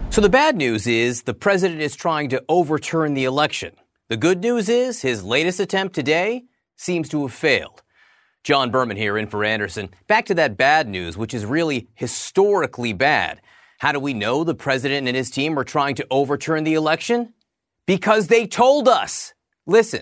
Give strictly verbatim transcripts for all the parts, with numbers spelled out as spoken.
So the bad news is the president is trying to overturn the election. The good news is his latest attempt today seems to have failed. John Berman here in for Anderson. Back to that bad news, which is really historically bad. How do we know the president and his team are trying to overturn the election? Because they told us. Listen.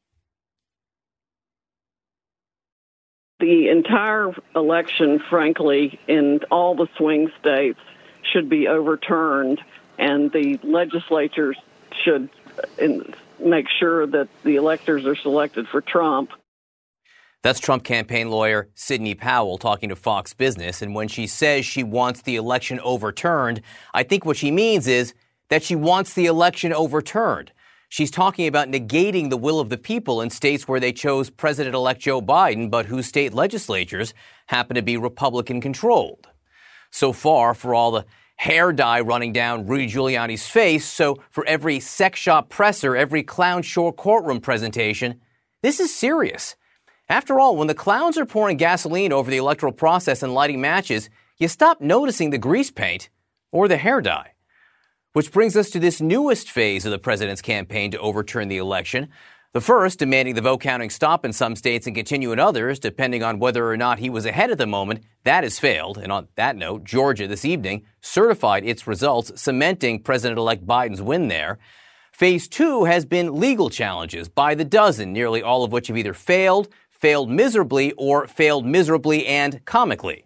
The entire election, frankly, in all the swing states should be overturned, and the legislatures should make sure that the electors are selected for Trump. That's Trump campaign lawyer Sidney Powell talking to Fox Business. And when she says she wants the election overturned, I think what she means is that she wants the election overturned. She's talking about negating the will of the people in states where they chose President-elect Joe Biden, but whose state legislatures happen to be Republican-controlled. So far, for all the hair dye running down Rudy Giuliani's face, so for every sex shop presser, every clown show courtroom presentation, this is serious. After all, when the clowns are pouring gasoline over the electoral process and lighting matches, you stop noticing the grease paint or the hair dye. Which brings us to this newest phase of the president's campaign to overturn the election. The first, demanding the vote counting stop in some states and continue in others, depending on whether or not he was ahead at the moment. That has failed. And on that note, Georgia this evening certified its results, cementing President-elect Biden's win there. Phase two has been legal challenges by the dozen, nearly all of which have either failed, failed miserably, or failed miserably and comically.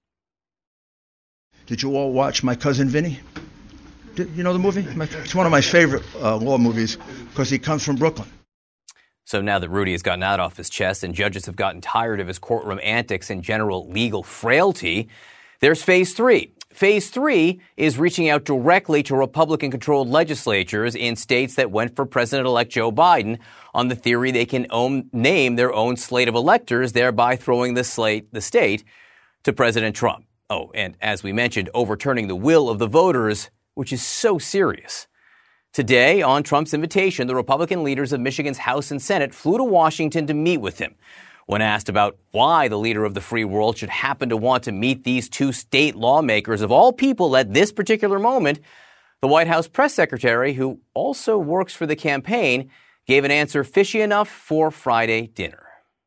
Did you all watch My Cousin Vinny? Did, you know the movie? It's one of my favorite uh, law movies because he comes from Brooklyn. So now that Rudy has gotten that off his chest and judges have gotten tired of his courtroom antics and general legal frailty, there's phase three. Phase three is reaching out directly to Republican-controlled legislatures in states that went for President-elect Joe Biden on the theory they can own, name their own slate of electors, thereby throwing the slate, the state to President Trump. Oh, and as we mentioned, overturning the will of the voters, which is so serious. Today, on Trump's invitation, the Republican leaders of Michigan's House and Senate flew to Washington to meet with him. When asked about why the leader of the free world should happen to want to meet these two state lawmakers of all people at this particular moment, the White House press secretary, who also works for the campaign, gave an answer fishy enough for Friday dinner.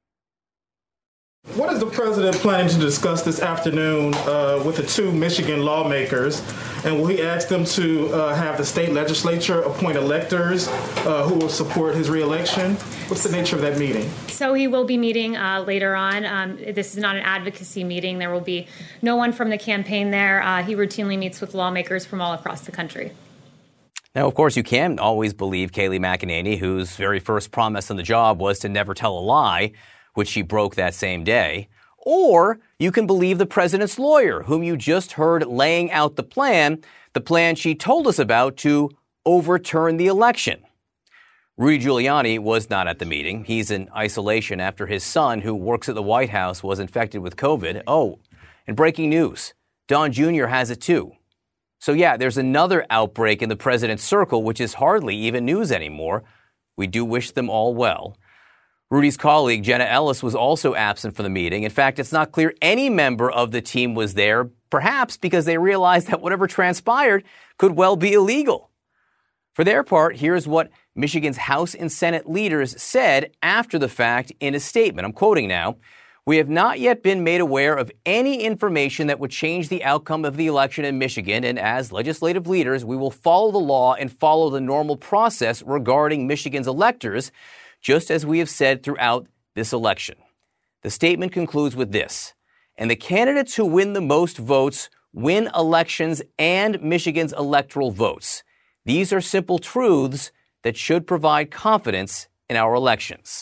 What is the president planning to discuss this afternoon uh, with the two Michigan lawmakers? And will he ask them to uh, have the state legislature appoint electors uh, who will support his reelection? What's the nature of that meeting? So he will be meeting uh, later on. Um, this is not an advocacy meeting. There will be no one from the campaign there. Uh, he routinely meets with lawmakers from all across the country. Now, of course, you can't always believe Kayleigh McEnany, whose very first promise on the job was to never tell a lie, which she broke that same day. Or you can believe the president's lawyer, whom you just heard laying out the plan, the plan she told us about to overturn the election. Rudy Giuliani was not at the meeting. He's in isolation after his son, who works at the White House, was infected with COVID. Oh, and breaking news, Don Junior has it too. So yeah, there's another outbreak in the president's circle, which is hardly even news anymore. We do wish them all well. Rudy's colleague, Jenna Ellis, was also absent from the meeting. In fact, it's not clear any member of the team was there, perhaps because they realized that whatever transpired could well be illegal. For their part, here's what Michigan's House and Senate leaders said after the fact in a statement. I'm quoting now. "We have not yet been made aware of any information that would change the outcome of the election in Michigan, and as legislative leaders, we will follow the law and follow the normal process regarding Michigan's electors, just as we have said throughout this election." The statement concludes with this: "And the candidates who win the most votes win elections and Michigan's electoral votes. These are simple truths that should provide confidence in our elections."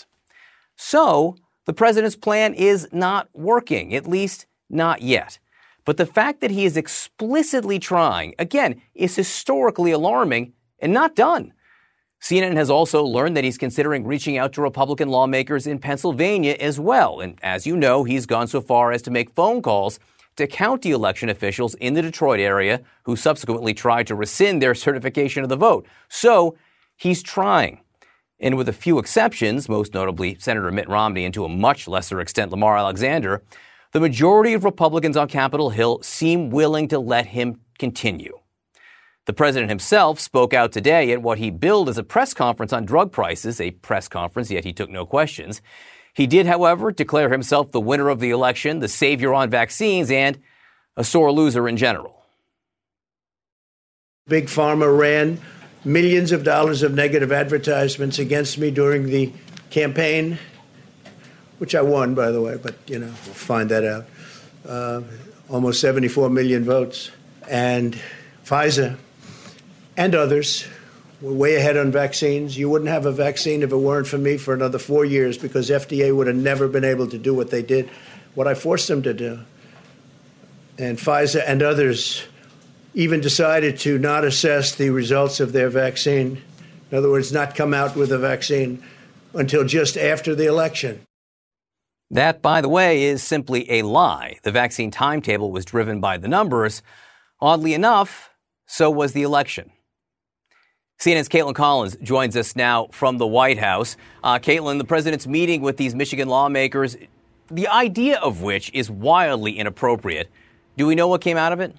So, the president's plan is not working, at least not yet. But the fact that he is explicitly trying, again, is historically alarming and not done. C N N has also learned that he's considering reaching out to Republican lawmakers in Pennsylvania as well. And as you know, he's gone so far as to make phone calls to county election officials in the Detroit area who subsequently tried to rescind their certification of the vote. So he's trying. And with a few exceptions, most notably Senator Mitt Romney and to a much lesser extent Lamar Alexander, the majority of Republicans on Capitol Hill seem willing to let him continue. The president himself spoke out today at what he billed as a press conference on drug prices, a press conference, yet he took no questions. He did, however, declare himself the winner of the election, the savior on vaccines, and a sore loser in general. Big Pharma ran millions of dollars of negative advertisements against me during the campaign, which I won, by the way, but, you know, we'll find that out. Uh, almost seventy-four million votes. And Pfizer and others were way ahead on vaccines. You wouldn't have a vaccine if it weren't for me for another four years because F D A would have never been able to do what they did, what I forced them to do. And Pfizer and others even decided to not assess the results of their vaccine. In other words, not come out with a vaccine until just after the election. That, by the way, is simply a lie. The vaccine timetable was driven by the numbers. Oddly enough, so was the election. C N N's Caitlin Collins joins us now from the White House. Uh, Caitlin, the president's meeting with these Michigan lawmakers, the idea of which is wildly inappropriate. Do we know what came out of it?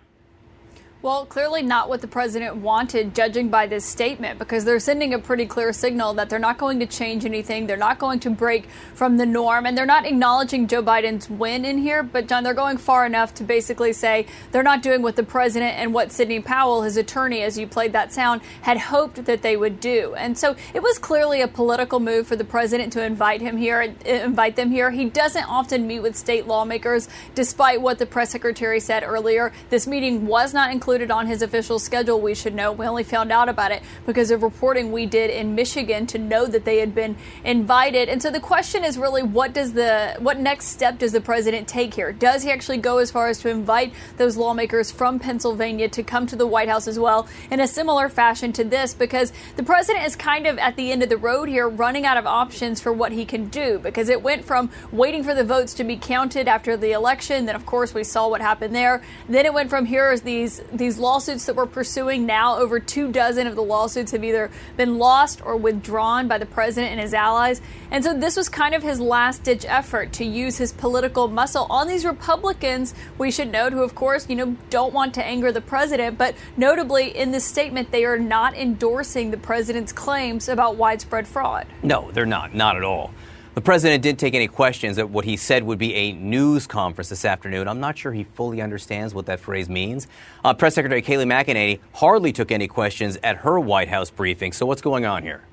Well, clearly not what the president wanted, judging by this statement, because they're sending a pretty clear signal that they're not going to change anything. They're not going to break from the norm, and they're not acknowledging Joe Biden's win in here. But, John, they're going far enough to basically say they're not doing what the president and what Sidney Powell, his attorney, as you played that sound, had hoped that they would do. And so it was clearly a political move for the president to invite him here, invite them here. He doesn't often meet with state lawmakers, despite what the press secretary said earlier. This meeting was not included on his official schedule, we should know. We only found out about it because of reporting we did in Michigan to know that they had been invited. And so the question is really, what does the what next step does the president take here? Does he actually go as far as to invite those lawmakers from Pennsylvania to come to the White House as well in a similar fashion to this? Because the president is kind of at the end of the road here, running out of options for what he can do, because it went from waiting for the votes to be counted after the election. Then, of course, we saw what happened there. Then it went from here as these these lawsuits that we're pursuing now. Over two dozen of the lawsuits have either been lost or withdrawn by the president and his allies. And so this was kind of his last-ditch effort to use his political muscle on these Republicans, we should note, who, of course, you know, don't want to anger the president. But notably, in this statement, they are not endorsing the president's claims about widespread fraud. No, they're not. Not at all. The president didn't take any questions at what he said would be a news conference this afternoon. I'm not sure he fully understands what that phrase means. Uh, Press Secretary Kayleigh McEnany hardly took any questions at her White House briefing. So what's going on here?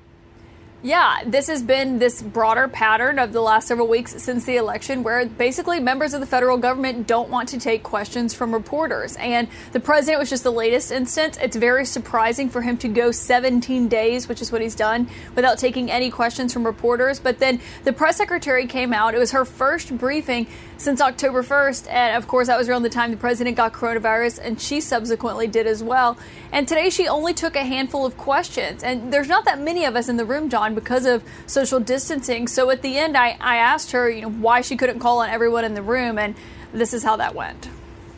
Yeah, this has been this broader pattern of the last several weeks since the election, where basically members of the federal government don't want to take questions from reporters. And the president was just the latest instance. It's very surprising for him to go seventeen days, which is what he's done, without taking any questions from reporters. But then the press secretary came out. It was her first briefing since October first. And of course, that was around the time the president got coronavirus, and she subsequently did as well. And today she only took a handful of questions. And there's not that many of us in the room, John, because of social distancing. So at the end, I, I asked her, you know, why she couldn't call on everyone in the room. And this is how that went.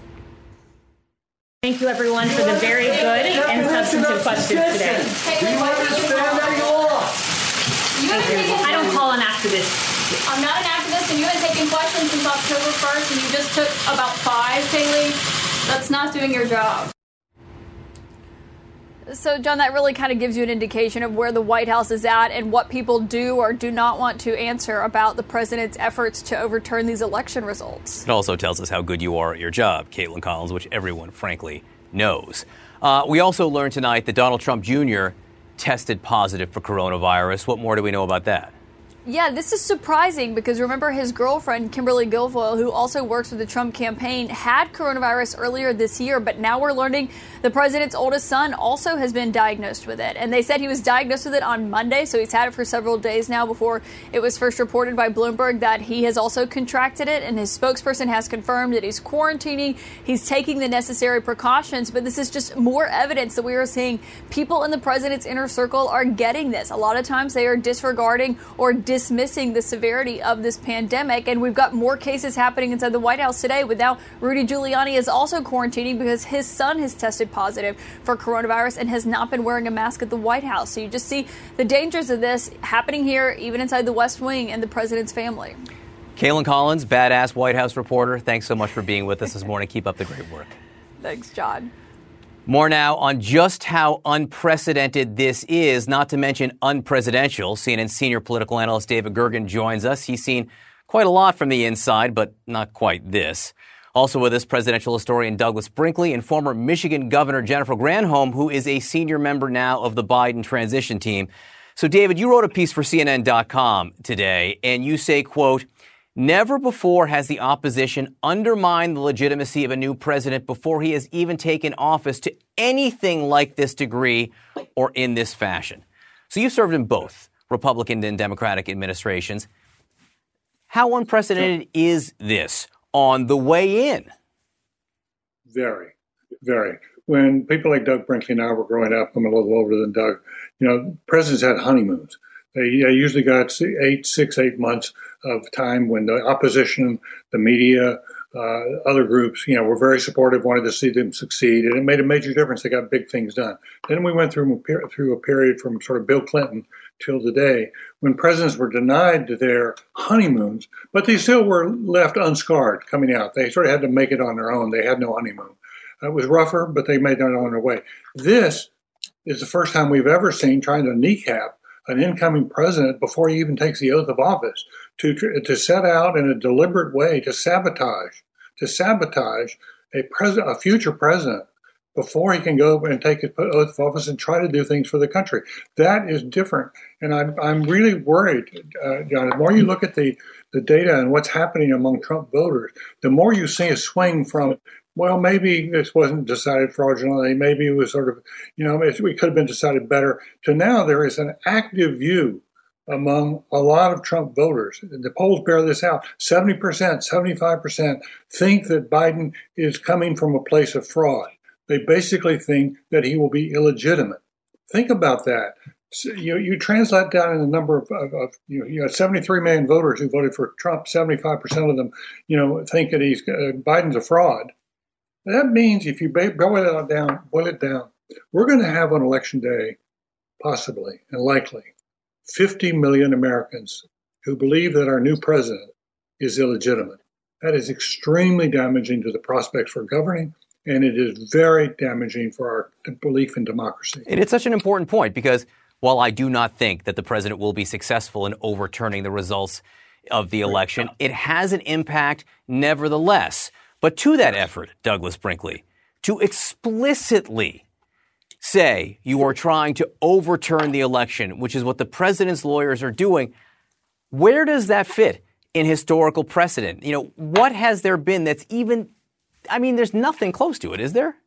Thank you, everyone, for the very good and substantive questions today. Do you understand that you lost? I don't call an activist. I'm not an activist, and you haven't taken questions since October first, and you just took about five, Kayleigh. That's not doing your job. So, John, that really kind of gives you an indication of where the White House is at and what people do or do not want to answer about the president's efforts to overturn these election results. It also tells us how good you are at your job, Caitlin Collins, which everyone, frankly, knows. Uh, we also learned tonight that Donald Trump Junior tested positive for coronavirus. What more do we know about that? Yeah, this is surprising because remember his girlfriend, Kimberly Guilfoyle, who also works with the Trump campaign, had coronavirus earlier this year. But now we're learning the president's oldest son also has been diagnosed with it. And they said he was diagnosed with it on Monday. So he's had it for several days now before it was first reported by Bloomberg that he has also contracted it. And his spokesperson has confirmed that he's quarantining. He's taking the necessary precautions. But this is just more evidence that we are seeing people in the president's inner circle are getting this. A lot of times they are disregarding or dis dismissing the severity of this pandemic. And we've got more cases happening inside the White House today with now Rudy Giuliani is also quarantining because his son has tested positive for coronavirus and has not been wearing a mask at the White House. So you just see the dangers of this happening here, even inside the West Wing and the president's family. Caitlin Collins, badass White House reporter, thanks so much for being with us this morning. Keep up the great work. Thanks, John. More now on just how unprecedented this is, not to mention unpresidential. C N N senior political analyst David Gergen joins us. He's seen quite a lot from the inside, but not quite this. Also with us, presidential historian Douglas Brinkley and former Michigan Governor Jennifer Granholm, who is a senior member now of the Biden transition team. So, David, you wrote a piece for C N N dot com today, and you say, quote, "Never before has the opposition undermined the legitimacy of a new president before he has even taken office to anything like this degree or in this fashion." So you've served in both Republican and Democratic administrations. How unprecedented is this on the way in? Very, very. When people like Doug Brinkley and I were growing up, I'm a little older than Doug, you know, presidents had honeymoons. They usually got eight, six, eight months of time when the opposition, the media, uh, other groups, you know, were very supportive, wanted to see them succeed, and it made a major difference. They got big things done. Then we went through a, through a period from sort of Bill Clinton till today when presidents were denied their honeymoons, but they still were left unscarred coming out. They sort of had to make it on their own. They had no honeymoon. It was rougher, but they made it on their way. This is the first time we've ever seen trying to kneecap an incoming president before he even takes the oath of office to to set out in a deliberate way to sabotage, to sabotage a president, a future president before he can go and take his oath of office and try to do things for the country. That is different. And I'm, I'm really worried, uh, John, the more you look at the, the data and what's happening among Trump voters, the more you see a swing from, well, maybe this wasn't decided fraudulently. Maybe it was sort of, you know, it, it could have been decided better. To now there is an active view among a lot of Trump voters. The polls bear this out. seventy percent, seventy-five percent think that Biden is coming from a place of fraud. They basically think that he will be illegitimate. Think about that. So you, you translate down in the number of, of, of you, know, you know, seventy-three million voters who voted for Trump. seventy-five percent of them, you know, think that he's uh, Biden's a fraud. That means if you boil it down, boil it down, we're going to have on election day, possibly and likely, fifty million Americans who believe that our new president is illegitimate. That is extremely damaging to the prospects for governing, and it is very damaging for our belief in democracy. And it's such an important point because while I do not think that the president will be successful in overturning the results of the election, it has an impact nevertheless. But to that effort, Douglas Brinkley, to explicitly say you are trying to overturn the election, which is what the president's lawyers are doing, where does that fit in historical precedent? You know, what has there been that's even, I mean, there's nothing close to it, is there?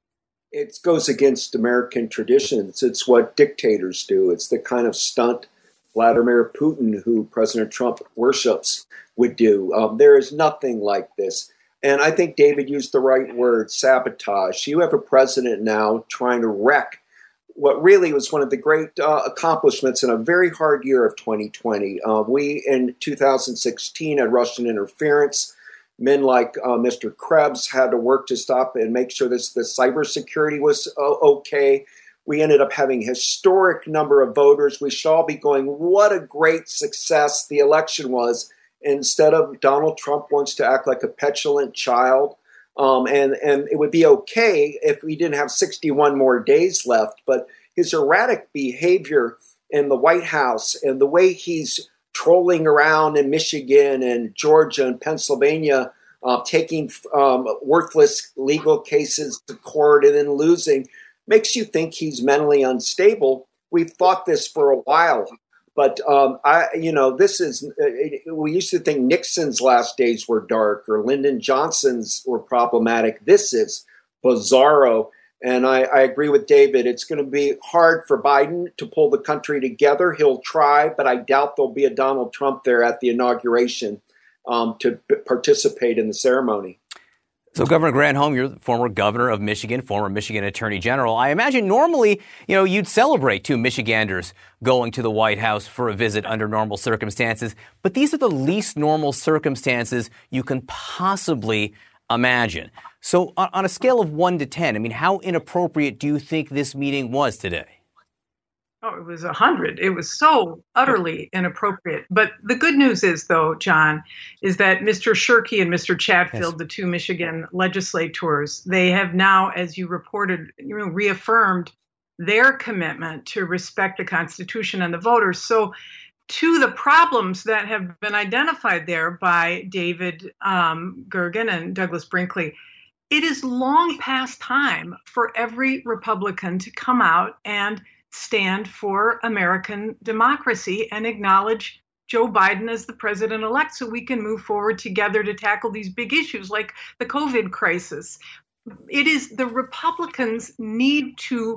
It goes against American traditions. It's what dictators do. It's the kind of stunt Vladimir Putin, who President Trump worships, would do. Um, there is nothing like this. And I think David used the right word, sabotage. You have a president now trying to wreck what really was one of the great uh, accomplishments in a very hard year of twenty twenty. Uh, we, in two thousand sixteen, had Russian interference. Men like uh, Mister Krebs had to work to stop and make sure this, the cybersecurity was uh, okay. We ended up having a historic number of voters. We should all be going, what a great success the election was. Instead of Donald Trump wants to act like a petulant child. Um, and, and it would be okay if we didn't have sixty-one more days left. But his erratic behavior in the White House and the way he's trolling around in Michigan and Georgia and Pennsylvania, uh, taking um, worthless legal cases to court and then losing, makes you think he's mentally unstable. We've thought this for a while. But, um, I, you know, this is, uh, we used to think Nixon's last days were dark or Lyndon Johnson's were problematic. This is bizarro. And I, I agree with David. It's going to be hard for Biden to pull the country together. He'll try, but I doubt there'll be a Donald Trump there at the inauguration um, to p- participate in the ceremony. So, Governor Granholm, you're the former governor of Michigan, former Michigan Attorney General. I imagine normally, you know, you'd celebrate two Michiganders going to the White House for a visit under normal circumstances. But these are the least normal circumstances you can possibly imagine. So on, on a scale of one to ten, I mean, how inappropriate do you think this meeting was today? Oh, it was a hundred. It was so utterly inappropriate. But the good news is, though, John, is that Mister Shirkey and Mister Chatfield, yes. the two Michigan legislators, they have now, as you reported, you know, reaffirmed their commitment to respect the Constitution and the voters. So to the problems that have been identified there by David um, Gergen and Douglas Brinkley, it is long past time for every Republican to come out and stand for American democracy and acknowledge Joe Biden as the president-elect so we can move forward together to tackle these big issues like the COVID crisis. It is the Republicans need to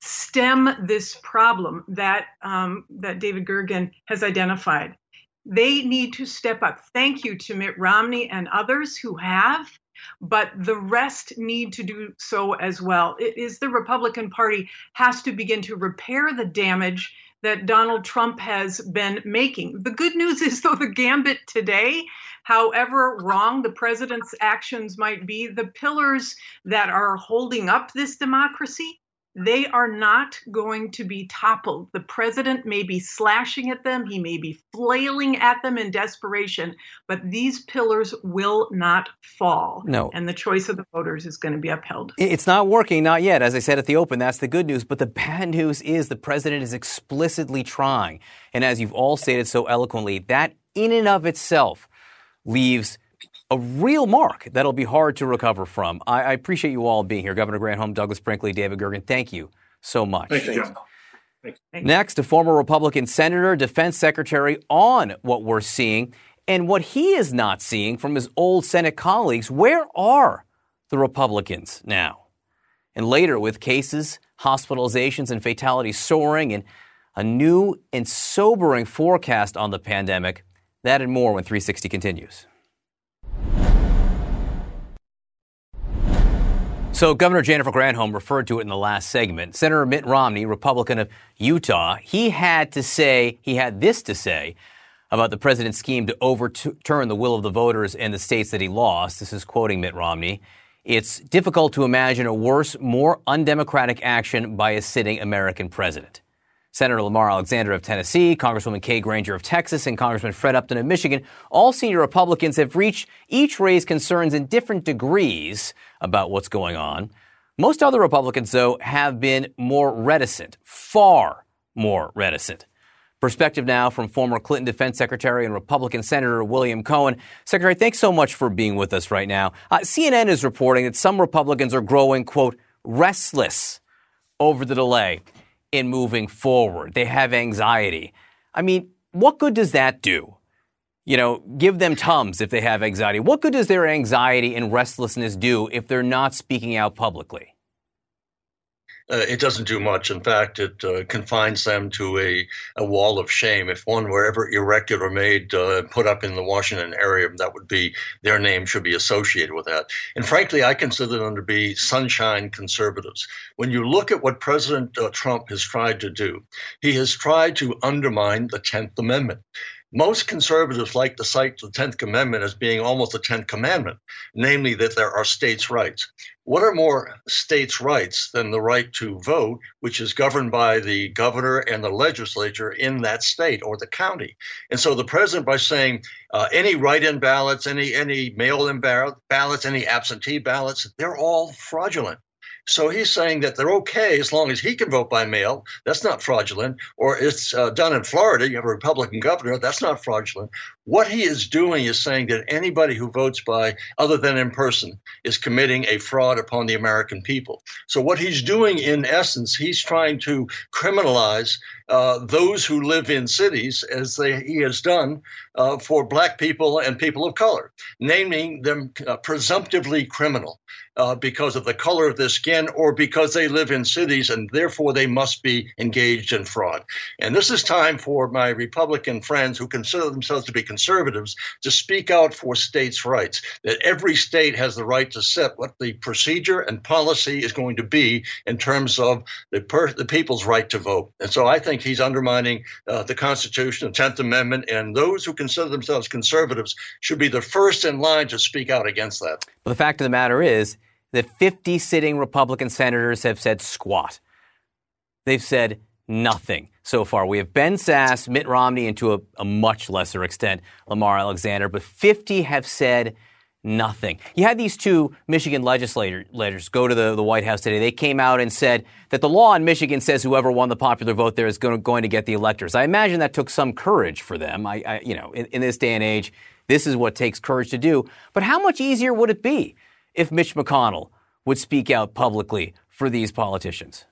stem this problem that um, that David Gergen has identified. They need to step up. Thank you to Mitt Romney and others who have, but the rest need to do so as well. It is the Republican Party has to begin to repair the damage that Donald Trump has been making. The good news is, though, the gambit today, however wrong the president's actions might be, the pillars that are holding up this democracy, they are not going to be toppled. The president may be slashing at them, he may be flailing at them in desperation, but these pillars will not fall. No. And the choice of the voters is going to be upheld. It's not working, not yet. As I said at the open, that's the good news. But the bad news is the president is explicitly trying. And as you've all stated so eloquently, that in and of itself leaves a real mark that'll be hard to recover from. I, I appreciate you all being here. Governor Granholm, Douglas Brinkley, David Gergen, thank you so much. Thank you, John. Thank you. Next, a former Republican senator, defense secretary, on what we're seeing and what he is not seeing from his old Senate colleagues. Where are the Republicans now? And later, with cases, hospitalizations, and fatalities soaring, and a new and sobering forecast on the pandemic, that and more when three sixty continues. So Governor Jennifer Granholm referred to it in the last segment. Senator Mitt Romney, Republican of Utah, he had to say, he had this to say about the president's scheme to overturn the will of the voters in the states that he lost. This is quoting Mitt Romney. It's difficult to imagine a worse, more undemocratic action by a sitting American president. Senator Lamar Alexander of Tennessee, Congresswoman Kay Granger of Texas, and Congressman Fred Upton of Michigan, all senior Republicans have reached, each raised concerns in different degrees about what's going on. Most other Republicans, though, have been more reticent, far more reticent. Perspective now from former Clinton Defense Secretary and Republican Senator William Cohen. Secretary, thanks so much for being with us right now. Uh, C N N is reporting that some Republicans are growing, quote, restless over the delay in moving forward. They have anxiety. I mean, what good does that do? You know, give them Tums if they have anxiety. What good does their anxiety and restlessness do if they're not speaking out publicly? Uh, it doesn't do much. In fact, it uh, confines them to a, a wall of shame. If one were ever erected or made, uh, put up in the Washington area, that would be, their name should be associated with that. And frankly, I consider them to be sunshine conservatives. When you look at what President uh, Trump has tried to do, he has tried to undermine the tenth Amendment. Most conservatives like to cite the tenth Amendment as being almost a tenth commandment, namely that there are states' rights. What are more states' rights than the right to vote, which is governed by the governor and the legislature in that state or the county? And so the president, by saying uh, any write-in ballots, any any mail-in ballots, any absentee ballots, they're all fraudulent. So he's saying that they're okay as long as he can vote by mail. That's not fraudulent. Or it's uh, done in Florida. You have a Republican governor. That's not fraudulent. What he is doing is saying that anybody who votes by other than in person is committing a fraud upon the American people. So what he's doing, in essence, he's trying to criminalize uh, those who live in cities, as they, he has done uh, for black people and people of color, naming them uh, presumptively criminal. Uh, because of the color of their skin or because they live in cities and therefore they must be engaged in fraud. And this is time for my Republican friends who consider themselves to be conservatives to speak out for states' rights, that every state has the right to set what the procedure and policy is going to be in terms of the, per- the people's right to vote. And so I think he's undermining uh, the Constitution, the tenth Amendment, and those who consider themselves conservatives should be the first in line to speak out against that. But the fact of the matter is, that fifty sitting Republican senators have said squat. They've said nothing so far. We have Ben Sasse, Mitt Romney, and to a, a much lesser extent, Lamar Alexander, but fifty have said nothing. You had these two Michigan legislators go to the, the White House today. They came out and said that the law in Michigan says whoever won the popular vote there is going to, going to get the electors. I imagine that took some courage for them. I, I you know, in, in this day and age, this is what takes courage to do. But how much easier would it be if Mitch McConnell would speak out publicly for these politicians?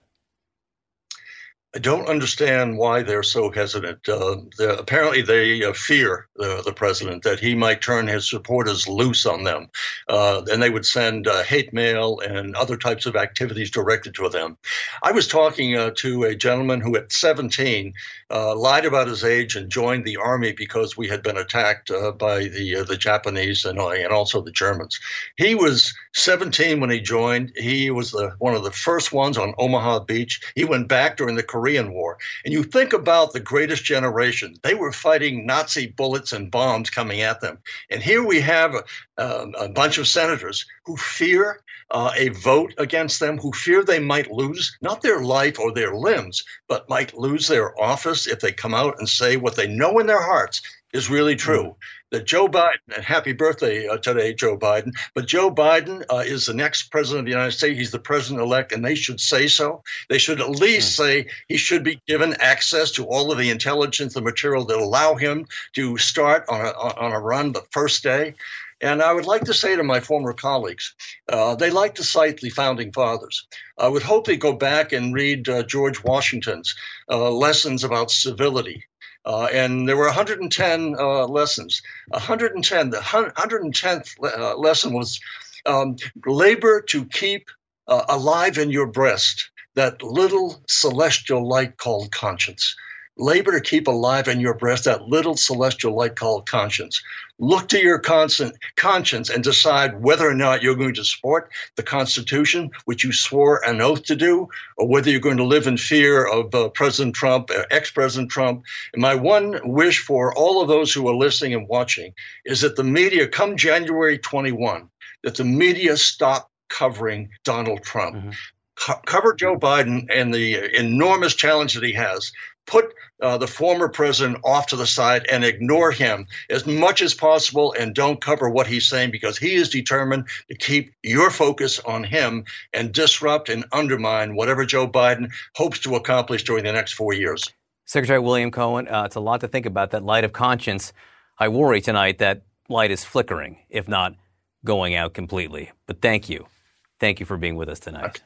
I don't understand why they're so hesitant. Uh, apparently, they uh, fear the, the president, that he might turn his supporters loose on them, uh, and they would send uh, hate mail and other types of activities directed to them. I was talking uh, to a gentleman who, at seventeen, uh, lied about his age and joined the army because we had been attacked uh, by the uh, the Japanese and, uh, and also the Germans. He was seventeen when he joined. He was the, one of the first ones on Omaha Beach. He went back during the Korean War. And you think about the greatest generation. They were fighting Nazi bullets and bombs coming at them. And here we have a, a, a bunch of senators who fear uh, a vote against them, who fear they might lose, not their life or their limbs, but might lose their office if they come out and say what they know in their hearts is really true. Mm. That Joe Biden, and happy birthday uh, today, Joe Biden, but Joe Biden uh, is the next president of the United States. He's the president-elect, and they should say so. They should at least mm. say he should be given access to all of the intelligence, the material that allow him to start on a, on a run the first day. And I would like to say to my former colleagues, uh, they like to cite the founding fathers. I would hope they go back and read uh, George Washington's uh, lessons about civility. Uh, and there were one hundred ten uh, lessons. one hundred ten. The one hundred tenth uh, lesson was um, labor to keep uh, alive in your breast that little celestial light called conscience. Labor to keep alive in your breast that little celestial light called conscience. Look to your constant conscience and decide whether or not you're going to support the Constitution, which you swore an oath to do, or whether you're going to live in fear of uh, President Trump, uh, ex-President Trump. And my one wish for all of those who are listening and watching is that the media, come January twenty-first, that the media stop covering Donald Trump. Mm-hmm. Co- cover Joe Biden and the enormous challenge that he has. Put uh, the former president off to the side and ignore him as much as possible, and don't cover what he's saying, because he is determined to keep your focus on him and disrupt and undermine whatever Joe Biden hopes to accomplish during the next four years. Secretary William Cohen, uh, it's a lot to think about, that light of conscience. I worry tonight that light is flickering, if not going out completely. But thank you. Thank you for being with us tonight. Okay.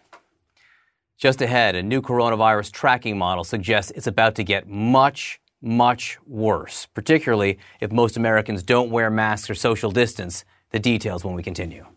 Just ahead, a new coronavirus tracking model suggests it's about to get much, much worse, particularly if most Americans don't wear masks or social distance. The details when we continue.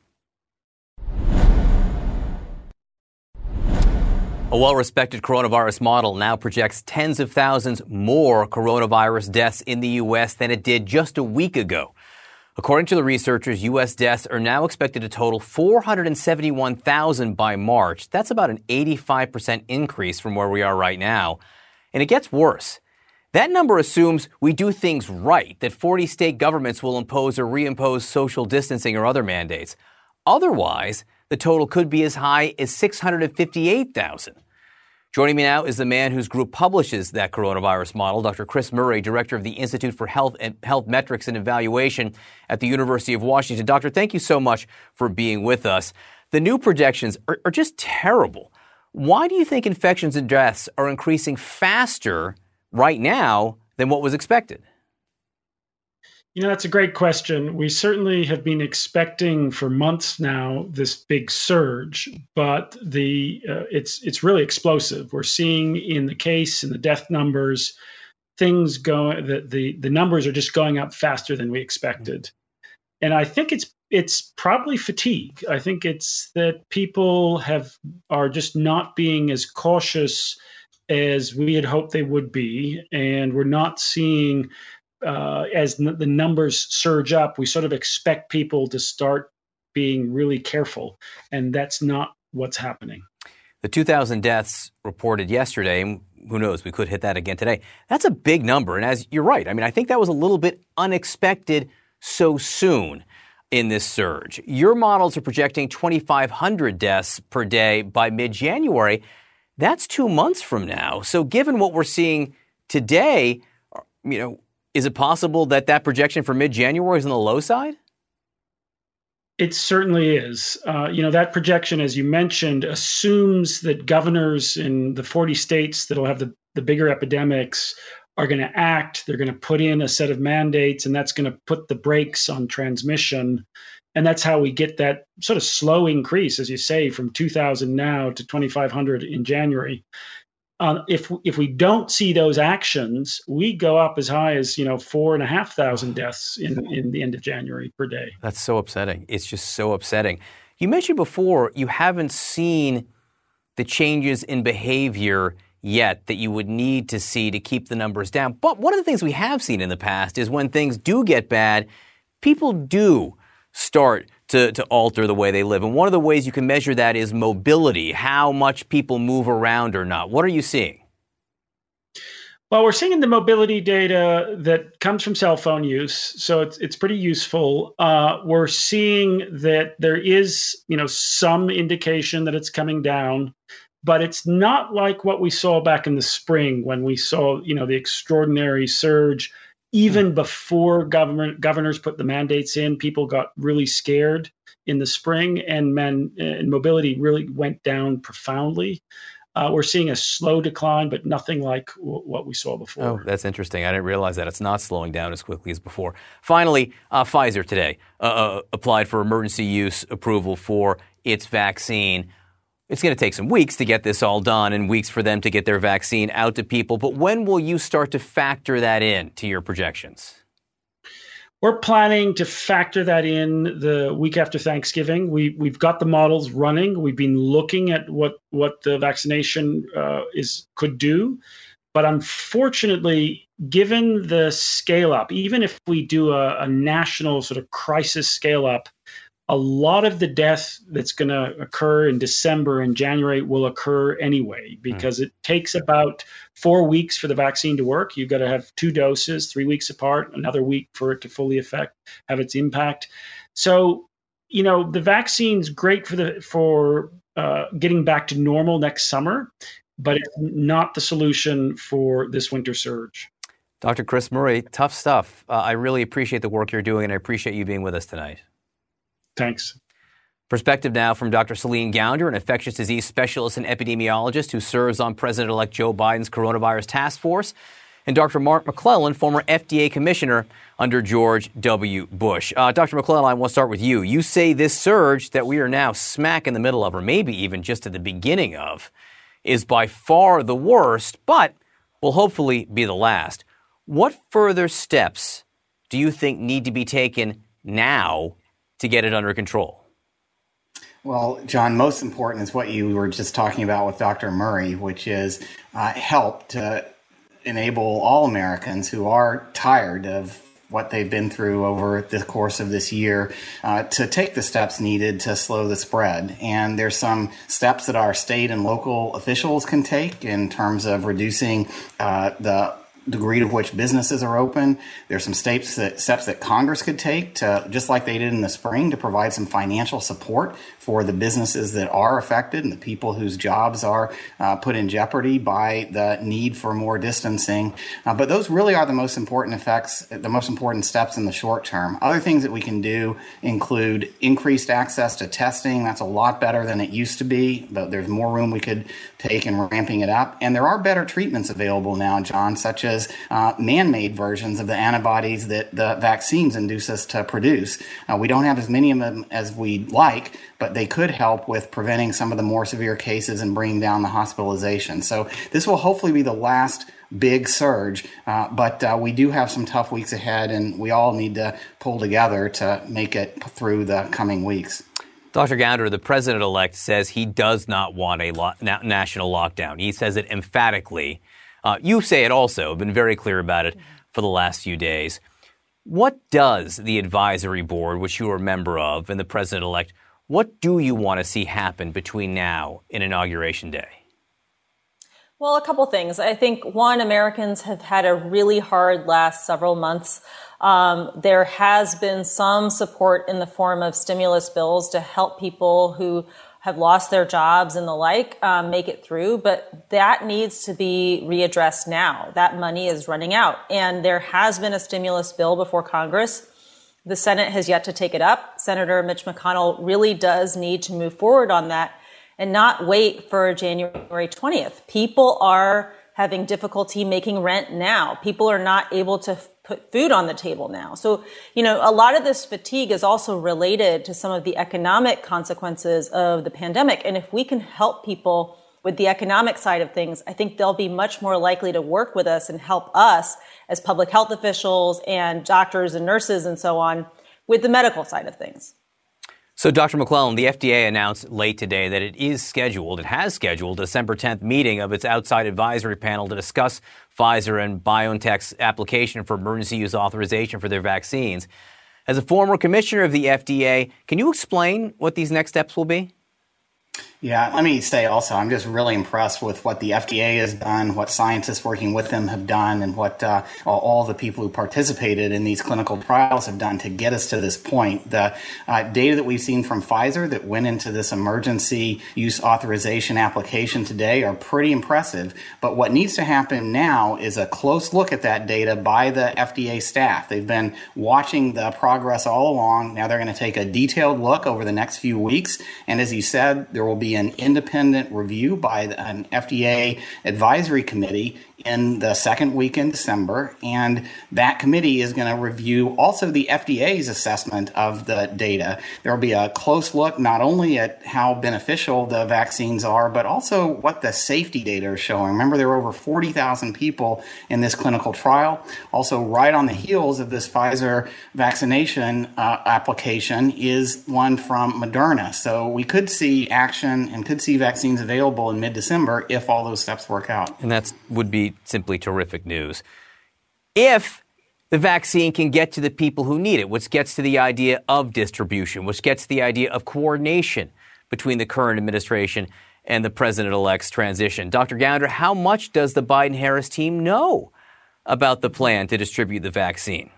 A well-respected coronavirus model now projects tens of thousands more coronavirus deaths in the U S than it did just a week ago. According to the researchers, U S deaths are now expected to total four hundred seventy-one thousand by March. That's about an eighty-five percent increase from where we are right now. And it gets worse. That number assumes we do things right, that forty state governments will impose or reimpose social distancing or other mandates. Otherwise, the total could be as high as six hundred fifty-eight thousand. Joining me now is the man whose group publishes that coronavirus model, Doctor Chris Murray, director of the Institute for Health and Health Metrics and Evaluation at the University of Washington. Doctor, thank you so much for being with us. The new projections are, are just terrible. Why do you think infections and deaths are increasing faster right now than what was expected? You know, that's a great question. We certainly have been expecting for months now this big surge, but the uh, it's it's really explosive. We're seeing in the case, in the death numbers, things go the the, the numbers are just going up faster than we expected. And I think it's it's probably fatigue. I think it's that people have are just not being as cautious as we had hoped they would be, and we're not seeing Uh, as n- the numbers surge up, we sort of expect people to start being really careful, and that's not what's happening. The two thousand deaths reported yesterday, and who knows, we could hit that again today. That's a big number, and as you're right, I mean, I think that was a little bit unexpected so soon in this surge. Your models are projecting twenty-five hundred deaths per day by mid-January. That's two months from now. So given what we're seeing today, you know, is it possible that that projection for mid-January is on the low side? It certainly is. Uh, you know, that projection, as you mentioned, assumes that governors in the forty states that'll have the, the bigger epidemics are going to act. They're going to put in a set of mandates, and that's going to put the brakes on transmission. And that's how we get that sort of slow increase, as you say, from two thousand now to twenty-five hundred in January. Uh, if if we don't see those actions, we go up as high as, you know, four and a half thousand deaths in, in the end of January per day. That's so upsetting. It's just so upsetting. You mentioned before you haven't seen the changes in behavior yet that you would need to see to keep the numbers down. But one of the things we have seen in the past is when things do get bad, people do start to, to alter the way they live. And one of the ways you can measure that is mobility, how much people move around or not. What are you seeing? Well, we're seeing in the mobility data that comes from cell phone use, so it's it's pretty useful. Uh, we're seeing that there is, you know, some indication that it's coming down, but it's not like what we saw back in the spring when we saw, you know, the extraordinary surge. Even before government governors put the mandates in, people got really scared in the spring, and man, and mobility really went down profoundly. Uh, we're seeing a slow decline, but nothing like w- what we saw before. Oh, that's interesting. I didn't realize that. It's not slowing down as quickly as before. Finally, uh, Pfizer today uh, uh, applied for emergency use approval for its vaccine. It's going to take some weeks to get this all done and weeks for them to get their vaccine out to people. But when will you start to factor that in to your projections? We're planning to factor that in the week after Thanksgiving. We, we've got the models running. We've been looking at what, what the vaccination uh, is could do. But unfortunately, given the scale up, even if we do a, a national sort of crisis scale up, a lot of the death that's going to occur in December and January will occur anyway, because mm. it takes about four weeks for the vaccine to work. You've got to have two doses, three weeks apart, another week for it to fully affect, have its impact. So, you know, the vaccine's great for the for uh, getting back to normal next summer, but it's not the solution for this winter surge. Doctor Chris Murray, tough stuff. Uh, I really appreciate the work you're doing, and I appreciate you being with us tonight. Thanks. Perspective now from Doctor Celine Gounder, an infectious disease specialist and epidemiologist who serves on President-elect Joe Biden's coronavirus task force, and Doctor Mark McClellan, former F D A commissioner under George W. Bush. Uh, Doctor McClellan, I want to start with you. You say this surge that we are now smack in the middle of, or maybe even just at the beginning of, is by far the worst, but will hopefully be the last. What further steps do you think need to be taken now to get it under control? Well, John, most important is what you were just talking about with Doctor Murray, which is uh, help to enable all Americans who are tired of what they've been through over the course of this year uh, to take the steps needed to slow the spread. And there's some steps that our state and local officials can take in terms of reducing uh, the degree to which businesses are open. There's some steps that, steps that Congress could take to, just like they did in the spring, to provide some financial support for the businesses that are affected and the people whose jobs are uh, put in jeopardy by the need for more distancing. Uh, but those really are the most important effects, the most important steps in the short term. Other things that we can do include increased access to testing. That's a lot better than it used to be, but there's more room we could take in ramping it up. And there are better treatments available now, John, such as uh, man-made versions of the antibodies that the vaccines induce us to produce. Uh, we don't have as many of them as we'd like, but they could help with preventing some of the more severe cases and bringing down the hospitalization. So this will hopefully be the last big surge, uh, but uh, we do have some tough weeks ahead, and we all need to pull together to make it through the coming weeks. Doctor Gounder, the president-elect says he does not want a lo- na- national lockdown. He says it emphatically. Uh, you say it also, been very clear about it for the last few days. What does the advisory board, which you are a member of, and the president-elect, what do you want to see happen between now and Inauguration Day? Well, a couple things. I think, one, Americans have had a really hard last several months. Um, there has been some support in the form of stimulus bills to help people who have lost their jobs and the like um, make it through. But that needs to be readdressed now. That money is running out. And there has been a stimulus bill before Congress. The Senate has yet to take it up. Senator Mitch McConnell really does need to move forward on that and not wait for January twentieth. People are having difficulty making rent now. People are not able to f- put food on the table now. So, you know, a lot of this fatigue is also related to some of the economic consequences of the pandemic. And if we can help people with the economic side of things, I think they'll be much more likely to work with us and help us as public health officials and doctors and nurses and so on with the medical side of things. So, Doctor McClellan, the F D A announced late today that it is scheduled, it has scheduled a December tenth meeting of its outside advisory panel to discuss Pfizer and BioNTech's application for emergency use authorization for their vaccines. As a former commissioner of the F D A, can you explain what these next steps will be? Yeah, let me say also, I'm just really impressed with what the F D A has done, what scientists working with them have done, and what uh, all the people who participated in these clinical trials have done to get us to this point. The uh, data that we've seen from Pfizer that went into this emergency use authorization application today are pretty impressive. But what needs to happen now is a close look at that data by the F D A staff. They've been watching the progress all along. Now they're going to take a detailed look over the next few weeks. And as you said, there will be an independent review by an F D A advisory committee in the second week in December. And that committee is going to review also the F D A's assessment of the data. There will be a close look not only at how beneficial the vaccines are, but also what the safety data is showing. Remember, there were over forty thousand people in this clinical trial. Also, right on the heels of this Pfizer vaccination uh, application is one from Moderna. So we could see action and could see vaccines available in mid-December if all those steps work out. And that would be simply terrific news. If the vaccine can get to the people who need it, which gets to the idea of distribution, which gets to the idea of coordination between the current administration and the president-elect's transition. Doctor Gounder, how much does the Biden-Harris team know about the plan to distribute the vaccine?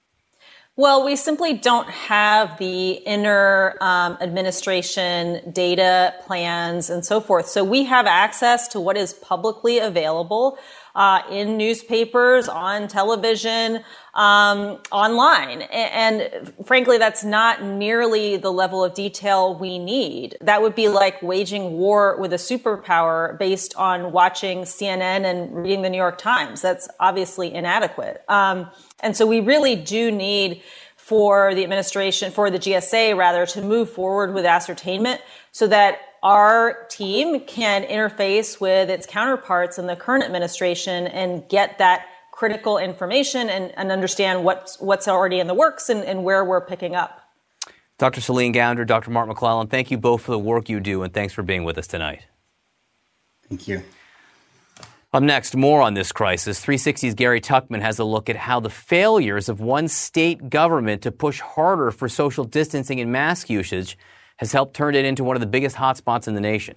Well, we simply don't have the inner um, administration data, plans, and so forth. So we have access to what is publicly available uh, in newspapers, on television, um, online. And, and frankly, that's not nearly the level of detail we need. That would be like waging war with a superpower based on watching C N N and reading the New York Times. That's obviously inadequate. Um, and so we really do need for the administration, for the G S A rather, to move forward with ascertainment so that our team can interface with its counterparts in the current administration and get that critical information and, and understand what's, what's already in the works and, and where we're picking up. Doctor Celine Gounder, Doctor Mark McClellan, thank you both for the work you do, and thanks for being with us tonight. Thank you. Up next, more on this crisis. three sixty's Gary Tuchman has a look at how the failures of one state government to push harder for social distancing and mask usage has helped turn it into one of the biggest hotspots in the nation.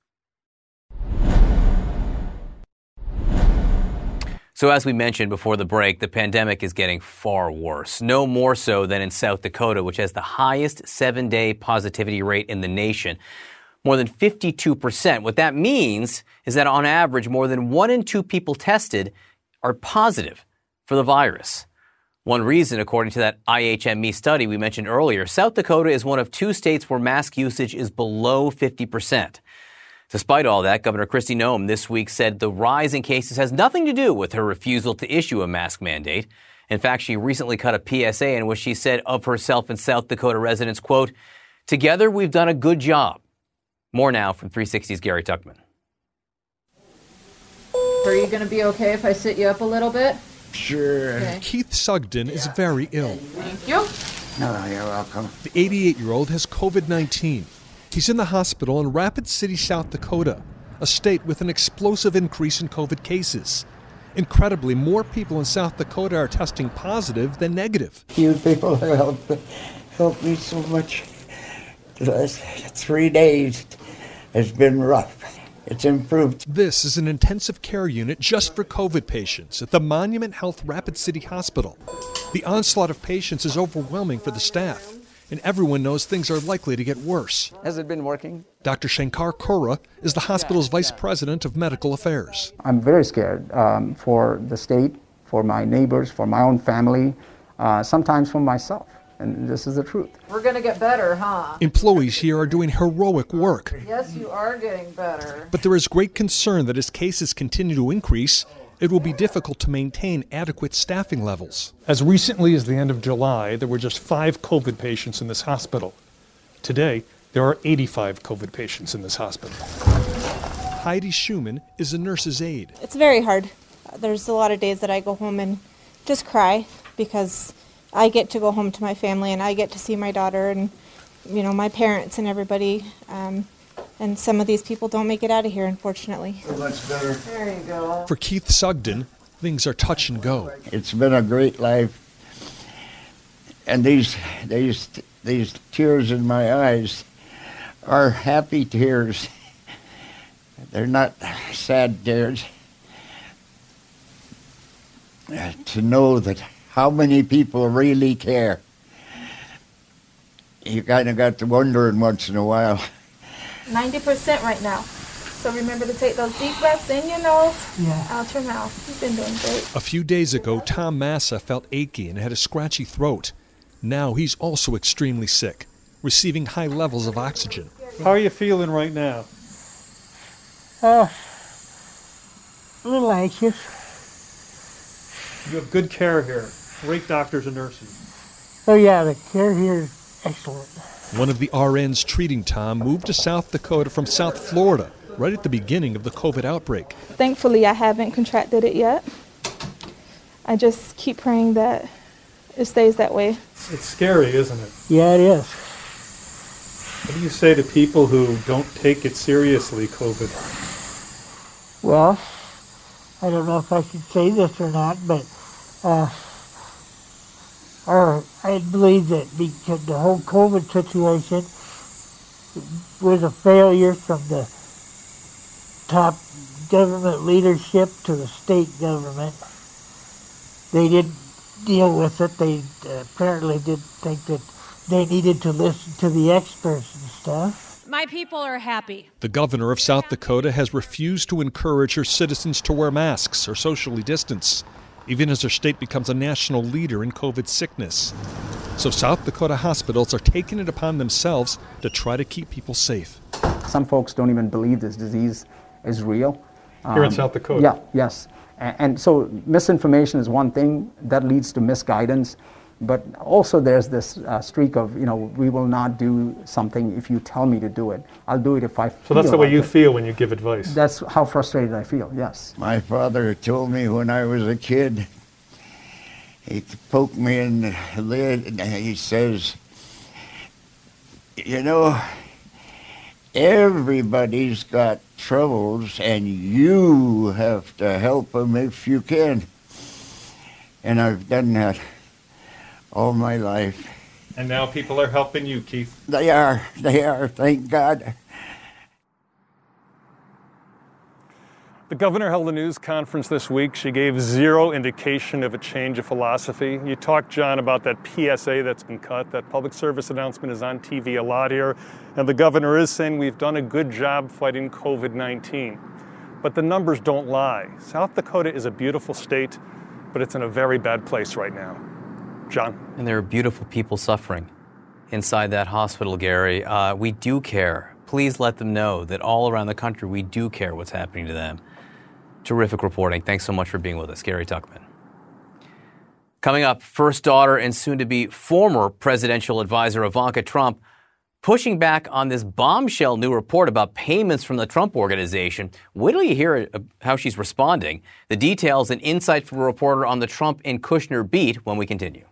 So as we mentioned before the break, the pandemic is getting far worse. No more so than in South Dakota, which has the highest seven-day positivity rate in the nation. More than fifty-two percent. What that means is that on average, more than one in two people tested are positive for the virus. One reason, according to that I H M E study we mentioned earlier, South Dakota is one of two states where mask usage is below fifty percent. Despite all that, Governor Kristi Noem this week said the rise in cases has nothing to do with her refusal to issue a mask mandate. In fact, she recently cut a P S A in which she said of herself and South Dakota residents, quote, "Together we've done a good job." More now from three sixty's Gary Tuchman. Are you going to be okay if I sit you up a little bit? Sure. Okay. Keith Sugden is very ill. Thank you. No, you're welcome. The eighty-eight-year-old has covid nineteen. He's in the hospital in Rapid City, South Dakota, a state with an explosive increase in COVID cases. Incredibly, more people in South Dakota are testing positive than negative. You people have helped, helped me so much. The last three days has been rough. It's improved. This is an intensive care unit just for COVID patients at the Monument Health Rapid City Hospital. The onslaught of patients is overwhelming for the staff. and everyone knows things are likely to get worse. Has it been working? Doctor Shankar Kora is the hospital's vice president of medical affairs. I'm very scared um, for the state, for my neighbors, for my own family, uh, sometimes for myself. And this is the truth. We're going to get better, huh? Employees here are doing heroic work. Yes, you are getting better. But there is great concern that as cases continue to increase, it will be difficult to maintain adequate staffing levels. As recently as the end of July, there were just five COVID patients in this hospital. Today, there are eighty-five COVID patients in this hospital. Heidi Schumann is a nurse's aide. It's very hard. There's a lot of days that I go home and just cry because I get to go home to my family and I get to see my daughter and, you know, my parents and everybody. Um, and some of these people don't make it out of here, unfortunately. Much better. There you go. For Keith Sugden, things are touch and go. It's been a great life. And these, these, these tears in my eyes are happy tears. They're not sad tears. Uh, to know that how many people really care. You kind of got to wondering once in a while. ninety percent right now. So remember to take those deep breaths in your nose, yeah. out your mouth. You've been doing great. A few days ago, Tom Massa felt achy and had a scratchy throat. Now he's also extremely sick, receiving high levels of oxygen. How are you feeling right now? Uh, a little anxious. You have good care here. Great doctors and nurses. Oh yeah, the care here is excellent. One of the R Ns treating Tom moved to South Dakota from South Florida right at the beginning of the COVID outbreak. Thankfully, I haven't contracted it yet. I just keep praying that it stays that way. It's scary, isn't it? Yeah, it is. What do you say to people who don't take it seriously, COVID? Well, I don't know if I should say this or not, but uh, or I believe that because the whole COVID situation was a failure from the top government leadership to the state government. They didn't deal with it. They uh, apparently did think that they needed to listen to the experts and stuff. My people are happy. The governor of South Dakota has refused to encourage her citizens to wear masks or socially distance, even as her state becomes a national leader in COVID sickness. So South Dakota hospitals are taking it upon themselves to try to keep people safe. Some folks don't even believe this disease is real. Here in Um, South Dakota? Yeah, yes. And, and so misinformation is one thing that leads to misguidance. But also there's this uh, streak of, you know, we will not do something if you tell me to do it. I'll do it if I feel So that's the way like you it. feel when you give advice? That's how frustrated I feel, yes. My father told me when I was a kid, he poked me in the lid and he says, you know, everybody's got troubles and you have to help them if you can. And I've done that all my life. And now people are helping you, Keith. They are. They are. Thank God. The governor held a news conference this week. She gave zero indication of a change of philosophy. You talked, John, about that P S A that's been cut. That public service announcement is on T V a lot here. And the governor is saying we've done a good job fighting COVID nineteen. But the numbers don't lie. South Dakota is a beautiful state, but it's in a very bad place right now. John? And there are beautiful people suffering inside that hospital, Gary. Uh, we do care. Please let them know that all around the country, we do care what's happening to them. Terrific reporting. Thanks so much for being with us, Gary Tuckman. Coming up, first daughter and soon-to-be former presidential advisor Ivanka Trump pushing back on this bombshell new report about payments from the Trump Organization. Wait till you hear how she's responding. The details and insight from a reporter on the Trump and Kushner beat when we continue.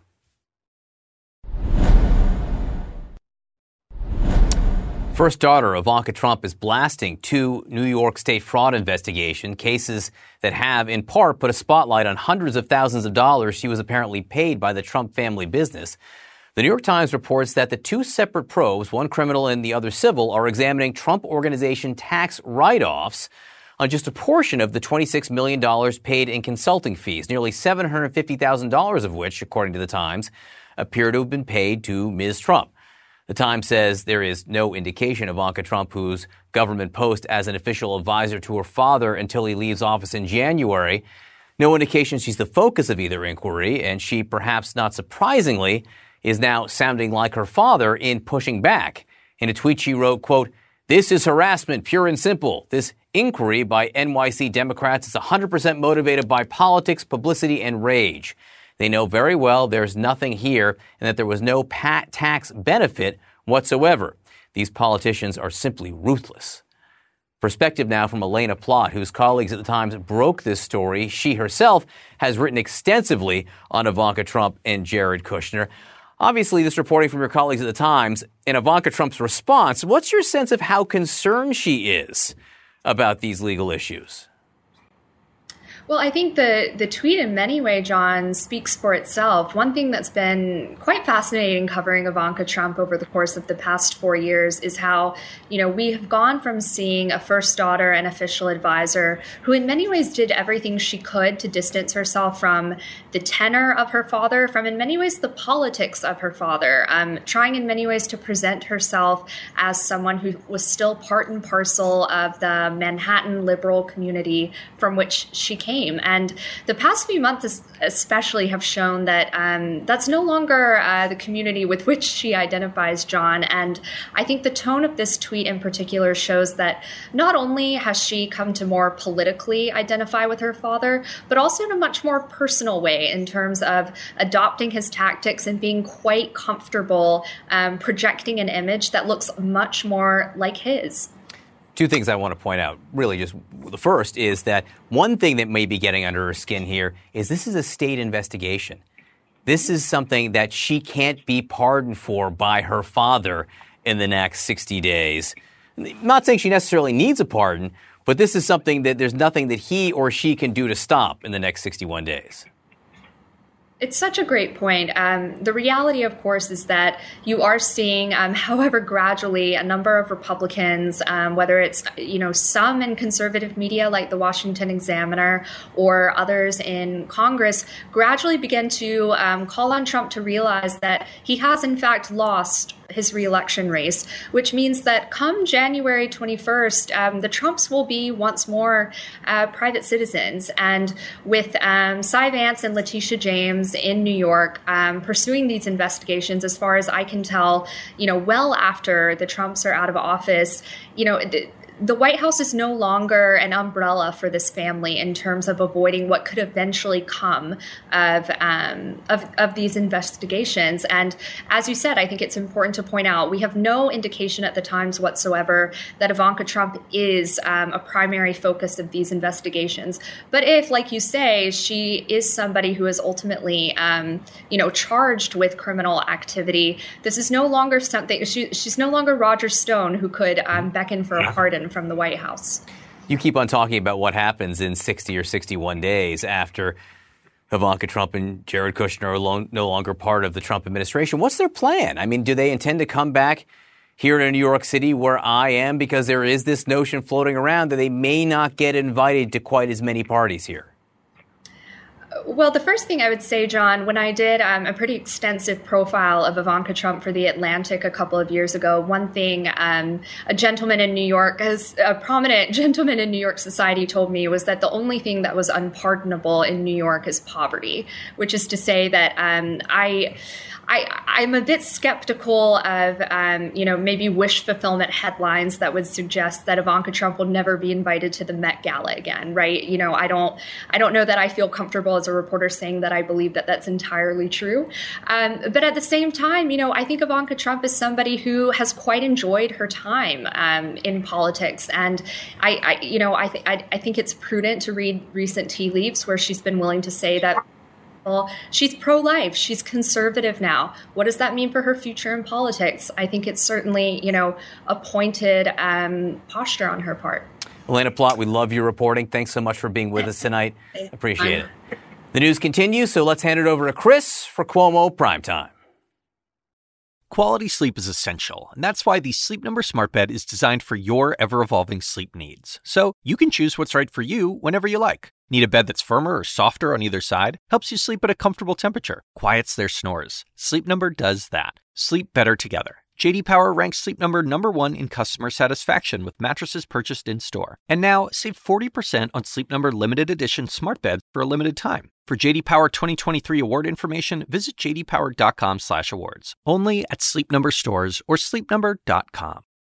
First daughter Ivanka Trump is blasting two New York State fraud investigation cases that have, in part, put a spotlight on hundreds of thousands of dollars she was apparently paid by the Trump family business. The New York Times reports that the two separate probes, one criminal and the other civil, are examining Trump Organization tax write-offs on just a portion of the twenty-six million dollars paid in consulting fees, nearly seven hundred fifty thousand dollars of which, according to the Times, appear to have been paid to Miz Trump. The Times says there is no indication Ivanka Trump, whose government post as an official advisor to her father until he leaves office in January, no indication she's the focus of either inquiry, and she, perhaps not surprisingly, is now sounding like her father in pushing back. In a tweet she wrote, quote, "This is harassment, pure and simple. This inquiry by N Y C Democrats is one hundred percent motivated by politics, publicity, and rage. They know very well there's nothing here and that there was no pat tax benefit whatsoever. These politicians are simply ruthless." Perspective now from Elena Plott, whose colleagues at the Times broke this story. She herself has written extensively on Ivanka Trump and Jared Kushner. Obviously, this reporting from your colleagues at the Times and Ivanka Trump's response, what's your sense of how concerned she is about these legal issues? Well, I think the, the tweet in many ways, John, speaks for itself. One thing that's been quite fascinating covering Ivanka Trump over the course of the past four years is how, you know, we have gone from seeing a first daughter and official advisor who in many ways did everything she could to distance herself from the tenor of her father, from in many ways the politics of her father, um, trying in many ways to present herself as someone who was still part and parcel of the Manhattan liberal community from which she came. And the past few months especially have shown that um, that's no longer uh, the community with which she identifies, John. And I think the tone of this tweet in particular shows that not only has she come to more politically identify with her father, but also in a much more personal way in terms of adopting his tactics and being quite comfortable um, projecting an image that looks much more like his. Two things I want to point out. Really, just the first is that one thing that may be getting under her skin here is this is a state investigation. This is something that she can't be pardoned for by her father in the next sixty days. I'm not saying she necessarily needs a pardon, but this is something that there's nothing that he or she can do to stop in the next sixty-one days. It's such a great point. Um, the reality, of course, is that you are seeing, um, however gradually, a number of Republicans, um, whether it's, you know, some in conservative media like the Washington Examiner or others in Congress, gradually begin to um, call on Trump to realize that he has, in fact, lost his reelection race, which means that come January twenty-first, um, the Trumps will be once more uh, private citizens. And with um, Cy Vance and Letitia James in New York um, pursuing these investigations, as far as I can tell, you know, well after the Trumps are out of office, you know, th- the White House is no longer an umbrella for this family in terms of avoiding what could eventually come of, um, of of these investigations. And as you said, I think it's important to point out we have no indication at the Times whatsoever that Ivanka Trump is um, a primary focus of these investigations. But if, like you say, she is somebody who is ultimately, um, you know, charged with criminal activity, this is no longer something. She, she's no longer Roger Stone, who could um, beckon for a pardon from the White House. You keep on talking about what happens in sixty or sixty-one days after Ivanka Trump and Jared Kushner are lo- no longer part of the Trump administration. What's their plan? I mean, do they intend to come back here in New York City where I am? Because there is this notion floating around that they may not get invited to quite as many parties here. Well, the first thing I would say, John, when I did um, a pretty extensive profile of Ivanka Trump for The Atlantic a couple of years ago, one thing um, a gentleman in New York, as a prominent gentleman in New York society told me was that the only thing that was unpardonable in New York is poverty, which is to say that um, I... I, I'm a bit skeptical of, um, you know, maybe wish fulfillment headlines that would suggest that Ivanka Trump will never be invited to the Met Gala again, right? You know, I don't, I don't know that I feel comfortable as a reporter saying that I believe that that's entirely true. Um, but at the same time, you know, I think Ivanka Trump is somebody who has quite enjoyed her time um, in politics, and I, I you know, I, th- I, I think it's prudent to read recent tea leaves where she's been willing to say that. She's pro-life. She's conservative now. What does that mean for her future in politics? I think it's certainly, you know, a pointed um, posture on her part. Elena Plott, we love your reporting. Thanks so much for being with us tonight. Appreciate it. The news continues, so let's hand it over to Chris for Cuomo Primetime. Quality sleep is essential, and that's why the Sleep Number Smart Bed is designed for your ever-evolving sleep needs. So you can choose what's right for you whenever you like. Need a bed that's firmer or softer on either side? Helps you sleep at a comfortable temperature. Quiets their snores. Sleep Number does that. Sleep better together. J D Power ranks Sleep Number number one in customer satisfaction with mattresses purchased in-store. And now, save forty percent on Sleep Number limited edition smart beds for a limited time. For J D Power twenty twenty-three award information, visit j d power dot com slash awards. Only at Sleep Number stores or sleep number dot com.